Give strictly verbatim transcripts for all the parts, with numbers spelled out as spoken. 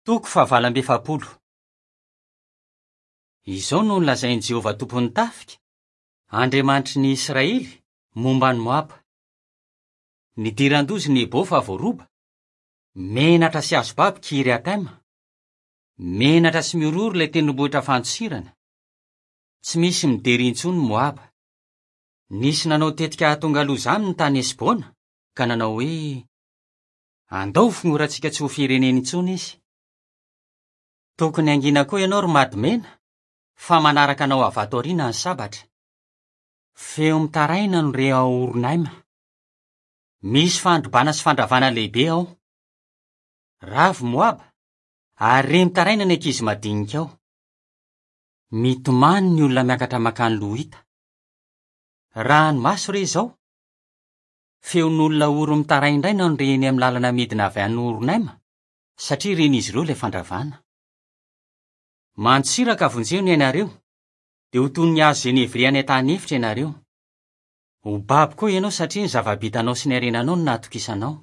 Toko fahavalo amby efapolo. Izao no nolazain'i Jehovah tompon'ny tafika, Andriamanitry ny Israely, momba ny Moaba. Nidiran-dozy Nebo fa voaroba, menatra sy azo baby Kiriataima, menatra sy miororo ilay tendrombohitra fantosirana. Tsy misy midery intsony Moaba. Nisy nanao tetika tonga loza aminy tany Esbona, ka nanao hoe, andao fignorantsika tsy ho firenena intsony izy. Tokony angina koa ianao ry madimena, fa manaraka anao avy ato aoriana ny sabatra. Feo mitaraina no re ao Oronaima. Misy fandrobana sy fandravana lehibe ao. Ravo Moaba, ary re mitaraina ny ankizy madinika ao. Mitomany ny olona miakatra makany Lohita. Ranomaso re zao. Feon'olona oro mitaraindraina no reny amin'ny lalana midina avy any Oronaima, satria ren'izy ireo ilay fandravana. Mantsiraka vonjeo ny ianareo, dia ho toy ny hazo Zenevria any an-tany efitra ianareo. Ho babo koa ianao satria ny zava-bitanao sy ny harenanao no natokisanao.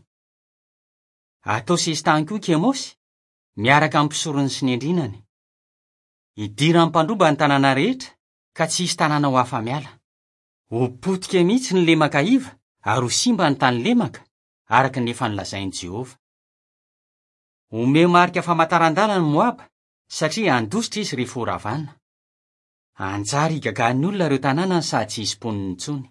Atao sesy tany koa Kemosy, miaraka amin'ny mpisorony sy ny endrinany. Idira amin'ny mpandroba ny tanàna rehetra, ka tsy hisy tanàna ho afa-miala. Ho potika mihitsy ny lemaka iva, ary ho simba ny tany lemaka, araka ny efa nolazain'i Jehovah. Omeo marika famantaran-dala ny Moaba, satria andositra izy rehefa ho ravana. Anjary higagahan'ny olona ireo tanàna sady tsy hisy mponina intsony.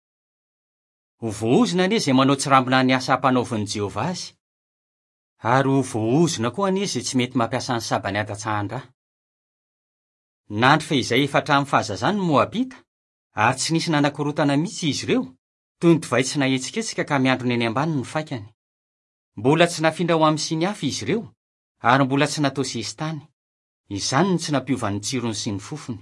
Ho vohozona anie izay manao tsirambina ny asa ampanaovan'i Jehovah azy, ary ho vohozona koa anie izay tsy mety mampiasa ny sabany hadatsahan-drà. Nandry fa izay efa hatramin'ny fahazazany ny Moabita, ary tsy nisy nanakorotana mihitsy izy ireo, toy ny divay tsy nahetsiketsika ka miandrony eny ambany ny faikany. Mbola tsy nafindra ho amin'ny siny hafa izy ireo, ary mbola tsy natao sesy tany. Izany ny tsy nampiovan'ny tsirony sy ny fofony.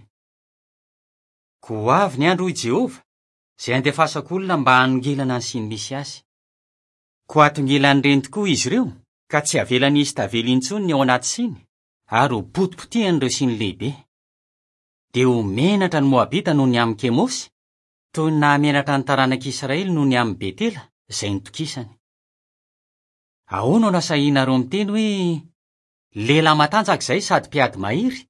Ko avy ny andro hoy Jehovah, izay andefasako olona mba hanongelana ny siny misy azy. Ko atongelan'ireny tokoa izy ireo, ka tsy avelan'ny isy tavela intsony ny ao anaty siny, ary ho potipotihany ireo siny lehibe. Dia ho menatra ny Moabita noho ny amin'ny Kemosy, toy ny nahamenatra ny taranak'Israely noho ny amin'ny Betela, izay nitokisany. Ahoana no nasahianareo miteny hoe, lehilahy matanjaka izay sady mpiady mahiry?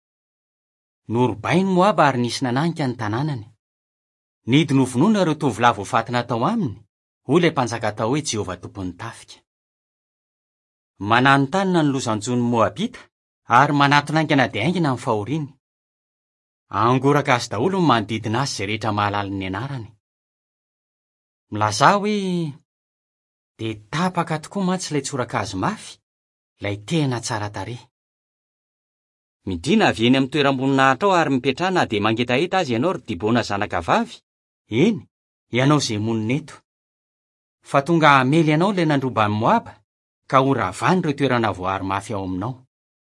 Norobainy Moaba ary nisy nananika ny tanànany. Nidy novonoina ireo tovolahy voafatina tao aminy, hoy ilay mpanjaka tao hoe Jehovah tompon'ny tafika. Mananontany ny lozanjon'ny Moabita, ary manaton'aingana dia aingana amin'ny fahoriany. Angoraka azy daholo ny manodidina azy izay rehetra mahalala ny anarany. Milaza hoe, dia tapaka tokoa mantsy ilay tsorakazo mafy, ilay tena tsara tarehy. Midina avy eny amin'ny toeram-boninahitra ao ary mipetrahana dia mangetaheta azy ianao ry Dibona zanaka vavy. Eny, ianao izay monina eto. Fa tonga hamely ianao ilay nandroban'ny Moaba, ka ho ravany ireo toerana voahary mafy ao aminao.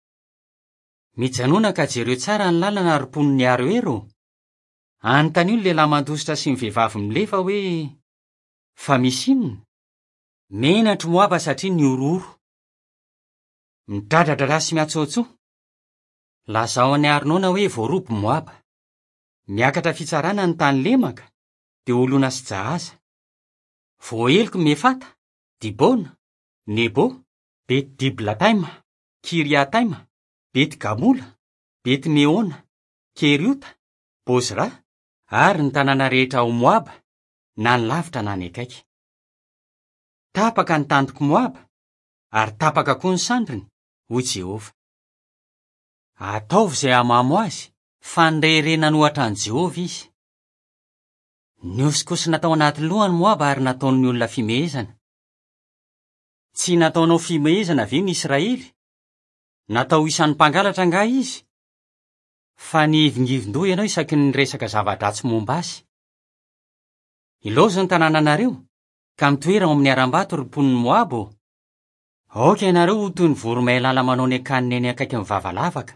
Mijanona ka jereo tsara ny lalana ary poniny Aroero. Anontany io ny lehilahy mandositra sy ny vehivavy milefa hoe, fa misy inona? Menatry Moaba satria niororo. Midradradrara sy miatsoatsoa. Lazao any Arnona hoe voaroba Moaba. Miakatra fitsarana ny tany lemaka, dia olona sy jahaza. Voaheliko Mefata, Dibona, Nebo, Bet Diblataima, Kiriataima, Bet Gamola, Bet Meona, Keriota, Bozra, ary ny tanàna rehetra ao Moaba, na ny lavitra na ny akaiky. Tapaka ny tandroko Moaba, ary tapaka koa ny sandriny, hoy Jehovah. Ataovy izay hamamo azy, fa nirehirehana nohatra ny Jehovah izy. Niosikosi natao anaty lohany Moaba ary nataony olona fimehezana. Tsy nataonao fimehezana ve ny Israely? Natao isan'ny mpangalatra nga izy? Fa nihivingivin-doha ianao isaky ny resaka zava-dratsy momba azy. Ilaoza ny tanànanareo, ka mitoera ao amin'ny aram-bato ry mponiny Moaba. Aoka ianareo ho toy ny voromailala manao ny akaniny eny akaiky ny vavalavaka.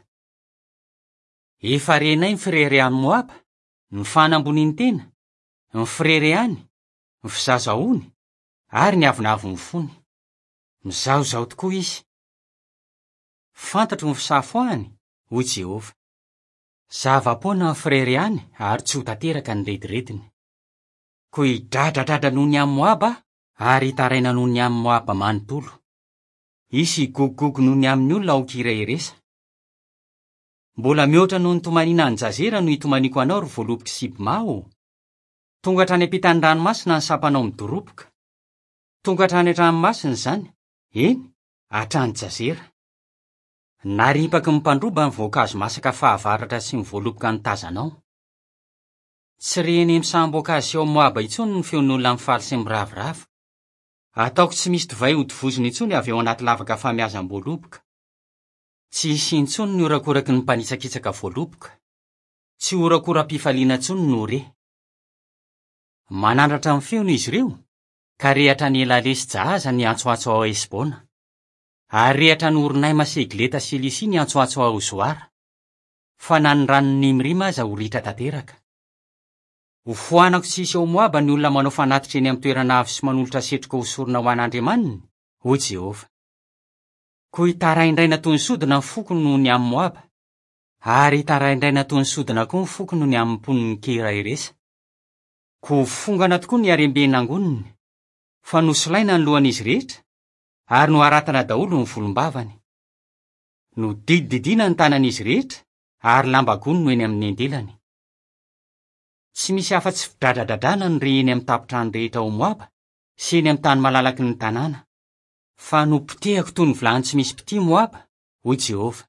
Efa renay ny firerehan'ny Moaba, ny fanamboniany tena, ny firerehany, ny fizazaony, ary ny avinavony fony. Mizaozao tokoa izy. Fantatro ny fisafoahany, hoy Jehovah. Zava-poana ny firerehany ary tsy ho tanteraka ny redirediny. Ko hidradradrada noho ny amin'ny Moaba, ary hitaraina noho ny amin'ny Moaba manontolo. isy gogogogo noho ny amin'ny olona aoka iray resa. Mbola mihoatra noho ny tomanina any Jazera no itomaniko anao ry voaloboky Sibmao. Tonga hatrany ampitan'ny ranomasina ny sapanao midoroboka. Tonga hatrany an-dranomasina izany, eny, hatrany Jazera. Naripaky ny mpandroba ny voankazo masaka fahavaratra sy ny voaloboka ny tazanao. Tsy reny misamboankazo sy ao Moaba intsony ny feon'olona mifaly sy miravoravo. Ataoko tsy misy divay hodivozony intsony avy ao anaty lavaka famiazam-boaloboka. Tsy hisy intsony ny orakoraky ny mpanitsakitsaka voaloboka. Tsy orakoram-pifaliana intsony no re. Manandratra ny feony izy ireo, ka rehatra ny elalesy jahaza ny antsoantso ao Esbona. Ary rehatra ny orinay masegleta Silisi ny antsoantso ao Zoara. Fa na ny ranony Nimrima aza ho ritra tanteraka. Ho foanako tsy hisy ao Moaba ny olona manao fanatitra eny amin'ny toerana avo sy manolotra setroka hosorona ho an'Andriamanina, o Jehova. Koa hitaraindraina toy ny sodina ny foko noho ny amin'ny Moaba, ary hitaraindraina toy ny sodina koa ny foko noho ny amin'ny mponiny Kera iresa. Ko fongana tokoa ny haremben'ny angoniny, fa nosolaina ny lohan'izy rehetra, ary no haratana daholo ny volombavany. No didididina ny tanan'izy rehetra, ary lamba gony no eny amin'ny andelany. Tsy misy afa-tsy fidradradradrana ny re eny amin'ny tapitrano rehetra ao Moaba, sy eny amin'ny tany malalaky ny tanàna. Fa no pitehako toy ny vilany tsy misy piti Moaba, o Jehova.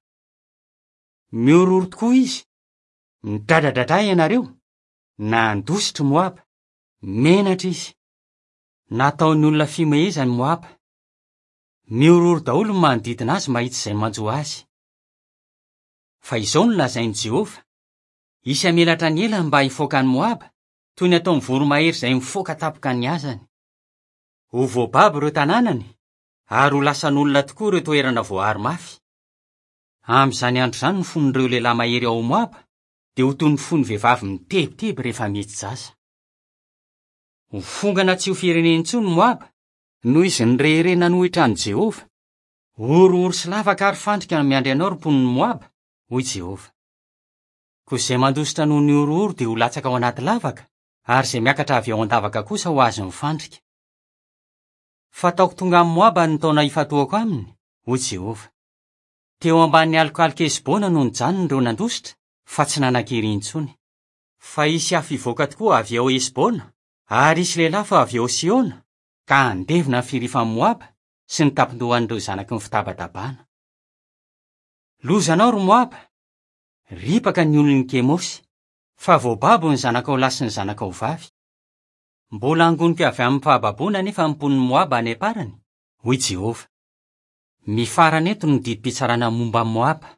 Miororo tokoa izy. Midradradradraha ianareo, na andositra Moaba, menatra izy. Nataon'ny olona fimehezany Moaba. Miororo daholo ny manodidina azy mahita izay manjo azy. Fa izao no lazain'i Jehova. Isy amelatra ny ela mba hifoaka ny Moaba, toy ny ataon'ny voromahery izay mifoaka tapoka ny azany. Ho voababo ireo tanànany, ary ho lasan'olona tokoa ireo toerana voahary mafy. Amin'izany andro izany ny fon'ireo lehilahy mahery ao Moaba, dia ho toy ny fon'ny vehivavy mitebiteby rehefa mety zaza. Ho fongana tsy ho firenena intsony Moaba, noho izy ny rehire nanohitra an'i Jehova. Orooro sy lavaka ary fandrika no miandry anao ry mponiny Moaba, hoy Jehova. Koa izay mandositra noho ny orooro dia ho latsaka ao anaty lavaka, ary izay miakatra avy ao an-davaka kosa ho azy ny fandrika. Fataoko tonga amin'ny Moaba ny taona hifatoako aminy, hoy Jehova. Teo ambanin'ny alokaloka Esbona no nijanony ireo nandositra, fa tsy nanan-kery intsony. Fa hisy afivoaka tokoa avy ao Esbona, ary hisy lehilahy fa avy ao Siona, ka andevina ny firifan'ny Moaba sy ny tapindohan'ireo zanaky ny fitabatabana. Lozanao ry Moaba, ripaka ny olon'ny Kemosy, fa voababo ny zanakao lahy sy ny zanakao vavy. Mbola angonika avy amin'ny fahababoana nefa ny mponiny Moaba any aparany, hoy Jehova. Mifarana eto ny didi-pitsarana momba Moaba.